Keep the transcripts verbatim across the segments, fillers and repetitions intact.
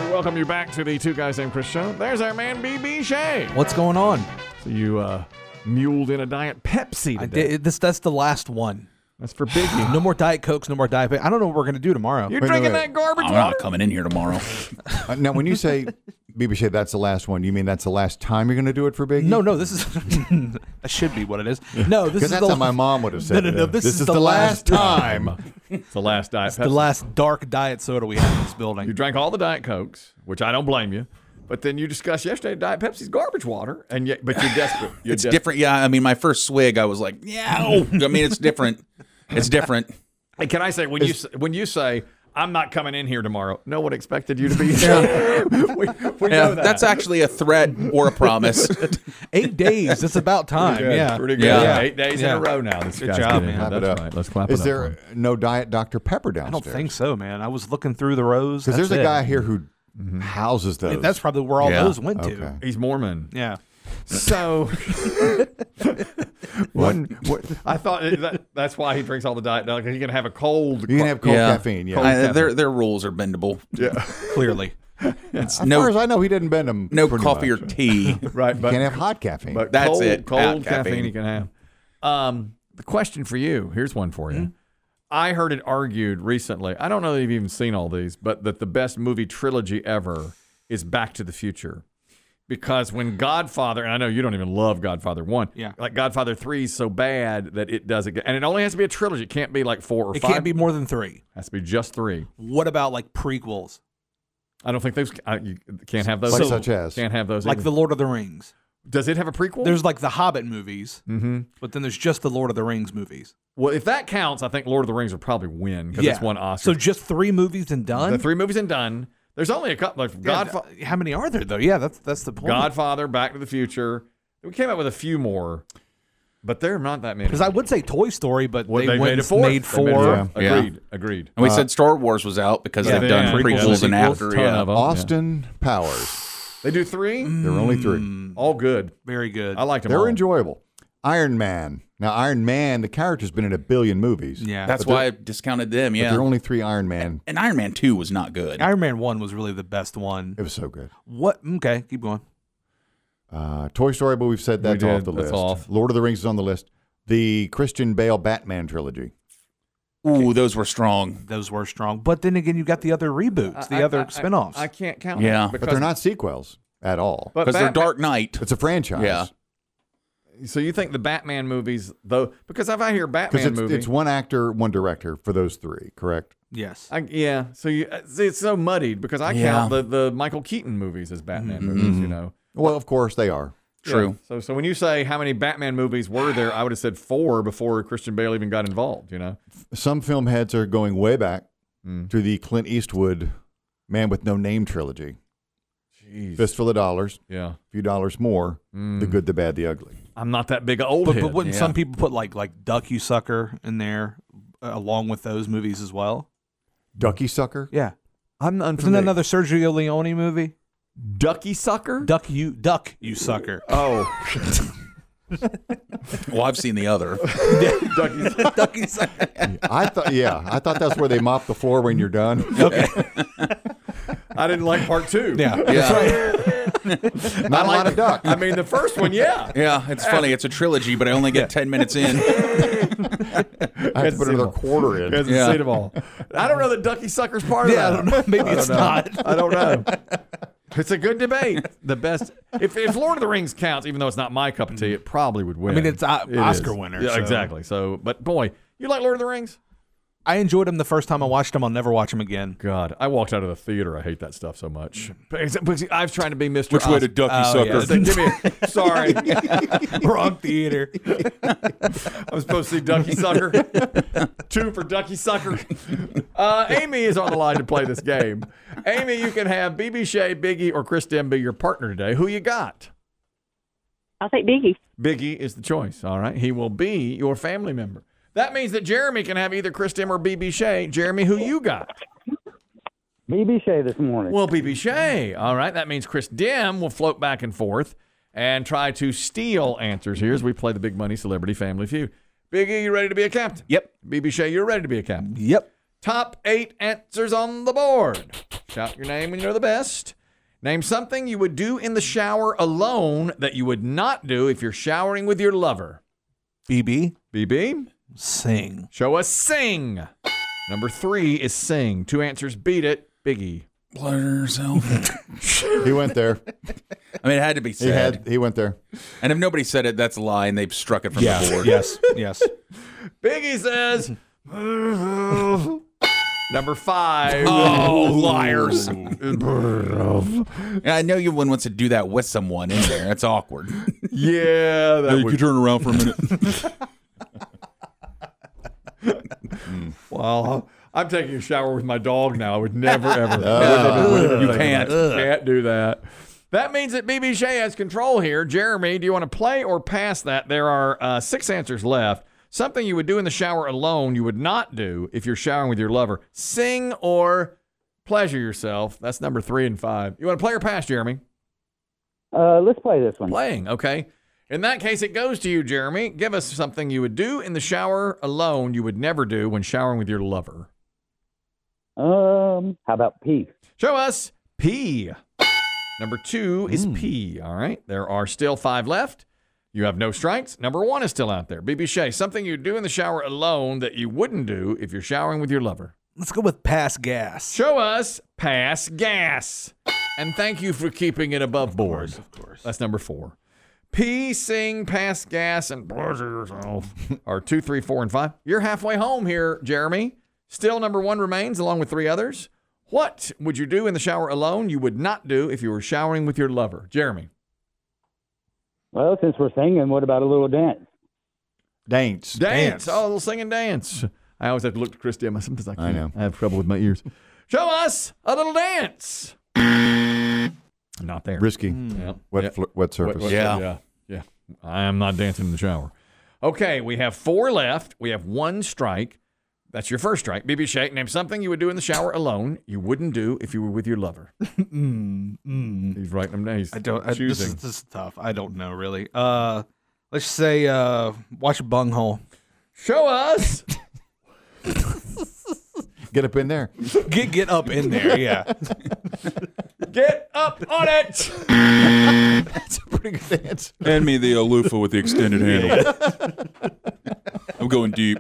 welcome you back to the Two Guys Named Chris show. There's our man, B B. Shea. What's going on? So you uh, muled in a Diet Pepsi today. I did, this, that's the last one. That's for Biggie. No more Diet Cokes, no more Diet Pepsi. I don't know what we're going to do tomorrow. You're Wait, drinking wait, wait. that garbage I'm water? not coming in here tomorrow. Uh, now, when you say B B. Shea, that's the last one, you mean that's the last time you're going to do it for Biggie? No, no, this is that should be what it is. No, this Because is that's the how my mom would have said No, no, it. no, this this is is the the last last time. It's the last Diet Pepsi. the last dark diet soda we have in this You building. drank all the Diet Cokes, which I don't blame you. But then you discussed yesterday Diet Pepsi's garbage water, and yet, but you're desperate. You're It's desperate. different. Yeah, I mean, my first swig, I was like, yeah. I mean, it's different. It's different. Hey, can I say when you s- when you say I'm not coming in here tomorrow, no one expected you to be here. we we Yeah, know that. that's actually a threat or a promise. Eight days. It's about time. Good, Yeah. pretty good. Yeah. Eight days Yeah. in a row now. This Good guy's job, getting man. in. Clap it That's up. right. Let's clap Is it there up. for him. no Diet Doctor Pepper I downstairs? don't think so, man. I was looking through the rows. Because there's That's a it. guy here who houses those. That's probably where all Yeah. those went Okay. to. He's Mormon. Yeah. So one, what, I thought that, that's why he drinks all the Diet Dog. He can have a cold. You can have cold Yeah. caffeine. Yeah. Cold I, caffeine. their their rules are bendable. yeah, Clearly. It's as no far as I know, he didn't bend them. no pretty coffee much. or tea. right. You But can't have hot caffeine. But That's cold, it. Cold Out caffeine. caffeine. you can have. Um, the question for you. Here's one for you. Mm-hmm. I heard it argued recently. I don't know that you've even seen all these, but that the best movie trilogy ever is Back to the Future. Because when Godfather, and I know you don't even love Godfather one, Yeah. like Godfather three is so bad that it doesn't get, and it only has to be a trilogy. It can't be like four or It five. can't be more than three. It has to be just three. What about like prequels? I don't think those. I, you can't have those. Like So- such as. Can't have those. Like either. the Lord of the Rings. Does it have a prequel? There's like the Hobbit movies, mm-hmm. but then there's just the Lord of the Rings movies. Well, if that counts, I think Lord of the Rings would probably win because it's won Oscar. So just three movies and done? the three movies and done. There's only a couple. Like Yeah, Godfather, th- how many are there though? Yeah, that's that's the point. Godfather, Back to the Future. We came up with a few more, but there are not that many. Because I would say Toy Story, but Well, they, they went made and it four. made They four. made it four. Yeah. Agreed. Agreed. And we said Star Wars was out because Yeah, they've then done prequels, prequels and sequels, after. ton Yeah. of 'em. Austin Powers. They do three. There are only three. Mm, All good. very good. I liked them. They're all. enjoyable. Iron Man. Now, Iron Man, the character's been in a billion movies. Yeah. That's But why I discounted them. But Yeah. there are only three Iron Man. And Iron Man two was not good. Iron Man one was really the best one. It was so good. What? Okay, keep going. Uh, Toy Story, but we've said that's We did. off the That's list. off. Lord of the Rings is on the list. The Christian Bale Batman trilogy. Ooh, those were strong. Those were strong. But then again, you got the other reboots, the I- other I- I- spinoffs. I can't count. Yeah. them But because they're not sequels at all. But Because they're Batman- Dark Knight. It's a franchise. Yeah. So you think the Batman movies, though? Because if I hear Because Batman it's, movie, it's one actor, one director for those three, correct? yes. I, yeah. So you, see, it's so muddied because I Yeah. count the, the Michael Keaton movies as Batman Mm-hmm. movies. You know. Well, of course they are. True. Yeah. So so when you say how many Batman movies were there, I would have said four before Christian Bale even got involved. You know. Some film heads are going way back Mm. to the Clint Eastwood Man with No Name trilogy. Jeez. Fistful of dollars, Yeah. a few dollars more, Mm. the good, the bad, the ugly. I'm not that big a old But, head. but wouldn't yeah. some people put like like Duck You Sucker in there uh, along with those movies as well? Ducky Sucker? Yeah. I'm Isn't unfamiliar. another Sergio Leone movie? Ducky Sucker? Duck You Duck You Sucker. Oh. Well, I've seen the other. Ducky Duck You Sucker. I thought, yeah, I thought that's where they mop the floor when you're done. Okay. I didn't like part two. Yeah. Yeah. Not a lot of duck. I mean, the first one, yeah. Yeah, it's funny. It's a trilogy, but I only get ten minutes in. I have to put another quarter in. Hasn't Yeah. seen them all. I don't know that Ducky Sucker's part of Yeah, I that. don't know. Maybe it's know. not. I don't know. It's a good debate. The best. If, if Lord of the Rings counts, even though it's not my cup of tea, it probably would win. I mean, it's uh, It Oscar is. winner. Yeah, so. exactly. So, but boy, you like Lord of the Rings? I enjoyed them the first time I watched them. I'll never watch them again. God, I walked out of the theater. I hate that stuff so much. Because I was trying to be Mister Which way to Ducky Oh, Sucker? yeah. Say, give me a, sorry. Wrong theater. I was supposed to see Ducky Sucker. Two for Ducky Sucker. Uh, Amy is on the line to play this game. Amy, you can have B B. Shea, Biggie, or Chris Dem be your partner today. Who you got? I'll take Biggie. Biggie is the choice. All right. He will be your family member. That means that Jeremy can have either Chris Dem or B B. Shea. Jeremy, who you got? B B. Shea this morning. Well, B B. Shea. All right. That means Chris Dem will float back and forth and try to steal answers here as we play the Big Money Celebrity Family Feud. Biggie, you ready to be a captain? Yep. B B. Shea, you're ready to be a captain. Yep. Top eight answers on the board. Shout your name when you know the best. Name something you would do in the shower alone that you would not do if you're showering with your lover. B B. B B, Sing. show us sing. Number three is sing. Two answers beat it. Biggie. Pleasure yourself. He went there. I mean, it had to be He said. had. He went there. And if nobody said it, that's a lie, and they've struck it from Yeah. the board. Yes. Yes. Biggie says. Number five. Oh, liars. I know you one wants to do that with someone in there. That's awkward. Yeah, that would, turn around for a minute. well, I'm taking a shower with my dog now. I would never, ever. Uh, you can't. Can't do that. That means that B B Shea has control here. Jeremy, do you want to play or pass that? There are uh, six answers left. Something you would do in the shower alone you would not do if you're showering with your lover. Sing or pleasure yourself. That's number three and five. You want to play or pass, Jeremy? Uh, let's play this one. Playing, okay. In that case, it goes to you, Jeremy. Give us something you would do in the shower alone you would never do when showering with your lover. Um, how about pee? Show us pee. Number two is pee, all right? There are still five left. You have no strikes. Number one is still out there. B B Shea, something you do in the shower alone that you wouldn't do if you're showering with your lover. Let's go with pass gas. Show us pass gas. And thank you for keeping it above board. Of course. That's number four. P, sing, pass gas, and pleasure yourself are two, three, four, and five. You're halfway home here, Jeremy. Still number one remains along with three others. What would you do in the shower alone you would not do if you were showering with your lover? Jeremy. Well, since we're singing, what about a little dance? Dance. Dance. Oh, a little sing and dance. I always have to look to Chris Dim. Sometimes I can't. I know. I have trouble with my ears. Show us a little dance. Not there. Risky. Yeah. Wet, Yeah. fl- wet surface. Wet- wet- Yeah. yeah. Yeah. I am not dancing in the shower. Okay, we have four left. We have one strike. That's your first strike. B B Shea, name something you would do in the shower alone you wouldn't do if you were with your lover. Mm, mm. He's writing them down. He's I don't. I, this, choosing. is, this is tough. I don't know really. Uh, let's say uh, watch a bunghole. Show us. Get up in there. Get get up in there. Yeah. Get up on it. That's a pretty good dance. Hand me the uh, loofah with the extended handle. I'm going deep.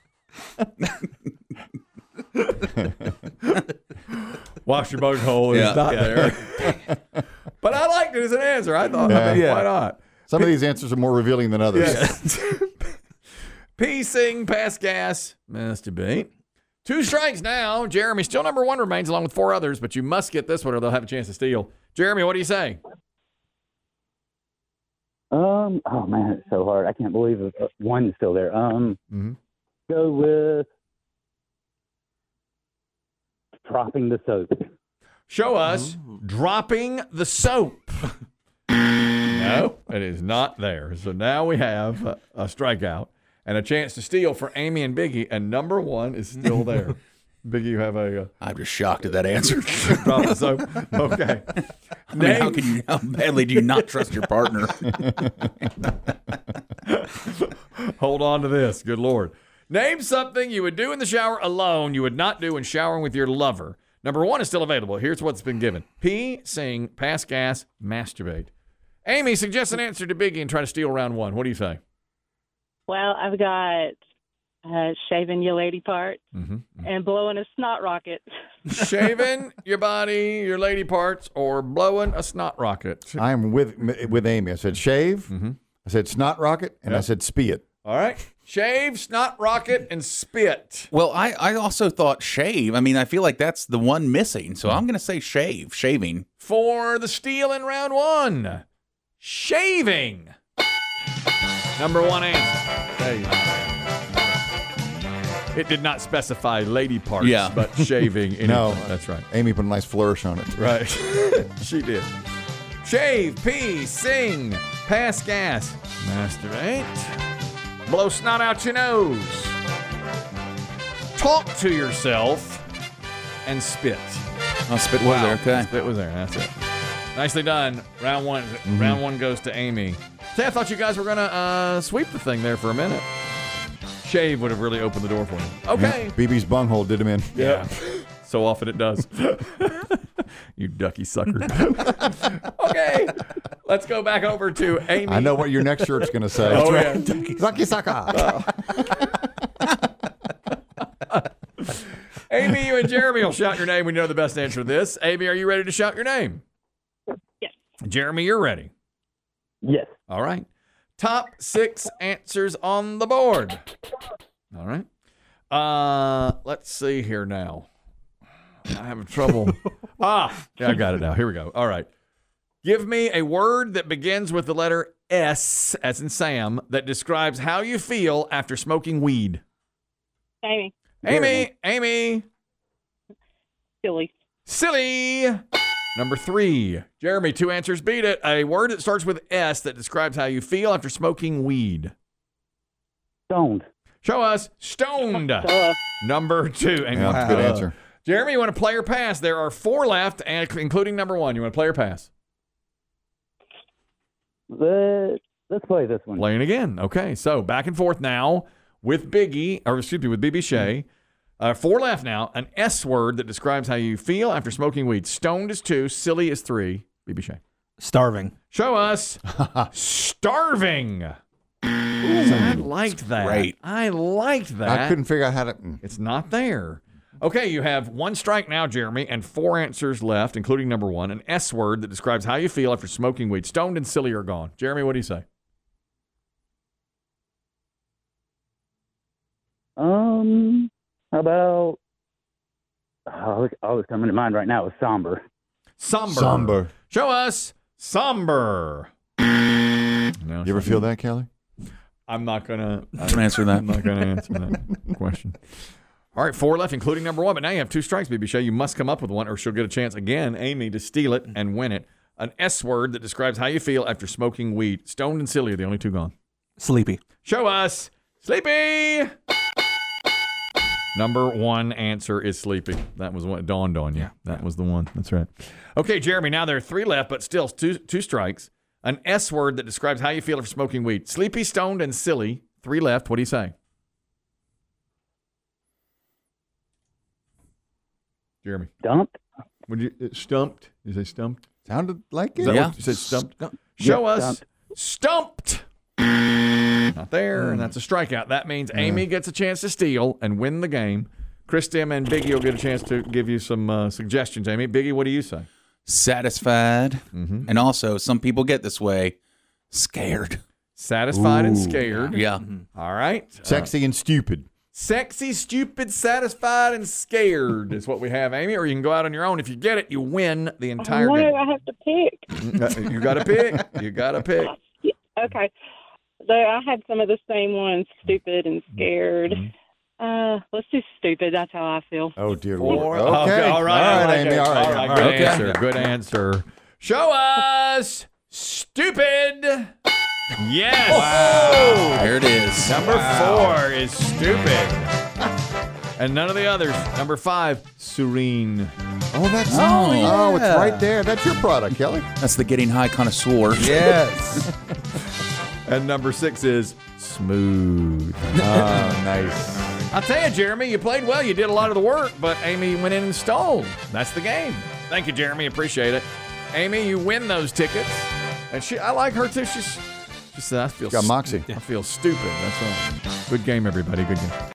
Wash your bug hole is Yeah. not there. But I liked it as an answer. I thought, I mean, Yeah. why not? Some of these answers are more revealing than others. Yes. P, sing, pass gas, masturbate. Two strikes now. Jeremy, still number one remains along with four others, but you must get this one or they'll have a chance to steal. Jeremy, what do you say? Um, oh man, it's so hard. I can't believe it. Uh, one's still there. Um, Mhm. go with dropping the soap. Show us dropping the soap. No, it is not there. So now we have a, a strikeout and a chance to steal for Amy and Biggie, and number one is still there. Biggie, you have a uh, I'm just shocked at that answer. drop the soap. Okay. I mean, how Name- can you? How badly do you not trust your partner? Hold on to this. Good Lord. Name something you would do in the shower alone you would not do when showering with your lover. Number one is still available. Here's what's been given. Pee, sing, pass gas, masturbate. Amy, suggest an answer to Biggie and try to steal round one. What do you say? Well, I've got uh, shaving your lady parts Mm-hmm. and blowing a snot rocket. Shaving your body, your lady parts, or blowing a snot rocket. I'm with with Amy. I said shave. Mm-hmm. I said snot rocket, and I Yep. said spee it. All right. Shave, snot rocket, and spit. Well, I, I also thought shave. I mean, I feel like that's the one missing. So I'm going to say shave, shaving. For the steal in round one, shaving. Number one answer. There you go. It did not specify lady parts, Yeah. but shaving. Any No. part. That's right. Amy put a nice flourish on it. Right. She did. Shave, pee, sing, pass gas, masturbate, blow snot out your nose, talk to yourself, and spit. I'll spit was there. Okay. Spit was there. That's it. Nicely done. Round one. Round one goes to Amy. See, I thought you guys were gonna uh, sweep the thing there for a minute. Shave would have really opened the door for him. Okay. B B's bunghole did him in. Yeah. So often it does. You ducky sucker. Okay. Let's go back over to Amy. I know what your next shirt's going to say. Oh, yeah. Ducky sucker. Amy, you and Jeremy will shout your name when you know the best answer to this. Amy, are you ready to shout your name? Yes. Jeremy, you're ready. Yes. All right. Top six answers on the board. All right. Uh, let's see here now. I'm having trouble. ah, yeah, I got it now. Here we go. All right. Give me a word that begins with the letter S, as in Sam, that describes how you feel after smoking weed. Amy. Amy, Amy, Silly. silly. Number three. Jeremy, two answers beat it. A word that starts with S that describes how you feel after smoking weed. Stoned. Show us. Stoned. Duh. Number two. Amy, Yeah, that's a good uh, answer. Jeremy, you want to play or pass? There are four left, and including number one. You want to play or pass? Let, let's play this one. Playing again. Okay, so back and forth now with Biggie, or excuse me, with B B Shea. Uh, four left now. An S word that describes how you feel after smoking weed. Stoned is two. Silly is three. B B Shea. Starving. Show us. Starving. Ooh, I liked that. great. I liked that. I couldn't figure out how to. mm. It's not there. Okay, you have one strike now, Jeremy, and four answers left, including number one. An S word that describes how you feel after smoking weed. Stoned and silly are gone. Jeremy, what do you say? Um, how about? Oh, all that's coming to mind right now is somber. Somber. Somber. Show us. Somber. No, You ever feel that, Kelly? I'm not gonna Don't answer that. I'm not gonna answer that question. All right, four left, including number one. But now you have two strikes, B B Shea. You must come up with one, or she'll get a chance again, Amy, to steal it and win it. An S word that describes how you feel after smoking weed. Stoned and silly are the only two gone. Sleepy. Show us. Sleepy. Number one answer is sleepy. That was what dawned on you. That was the one. That's right. Okay, Jeremy, now there are three left, but still two, two strikes. An S word that describes how you feel after smoking weed. Sleepy, stoned, and silly. Three left. What do you say? Jeremy. Dumped. Would you uh, stumped? You say stumped? Sounded like Is it. that Yeah. what you said stumped? Stump. Show Yeah, us. Stumped. Not there, and that's a strikeout. That means Amy gets a chance to steal and win the game. Kristen and Biggie will get a chance to give you some uh, suggestions. Amy, Biggie, what do you say? Satisfied. Mm-hmm. And also, some people get this way, scared. Satisfied and Ooh. scared. Yeah. All right. Sexy and stupid. Sexy, stupid, satisfied, and scared is what we have, Amy. Or you can go out on your own. If you get it, you win the entire Oh, no, game. I have to pick. Uh, You got to pick. You got to pick. Yeah, okay. So I had some of the same ones, stupid and scared. Uh, let's do stupid. That's how I feel. Oh, dear Four. Lord. Okay. All right. All I right, like Amy. it. All right. All right. All Good right. answer. Good answer. Show us stupid. Yes. Wow. There it is. Number four is stupid. And none of the others. Number five, serene. Oh, that's Oh, oh, it's yeah. right there. That's your product, Kelly. That's the getting high connoisseur. Yes. And number six is smooth. Oh, nice. I'll tell you, Jeremy, you played well. You did a lot of the work, but Amy went in and stole. That's the game. Thank you, Jeremy. Appreciate it. Amy, you win those tickets. And she, I like her too. She's, she said, I feel Got moxie. I feel stupid. That's right. Good game, everybody. Good game.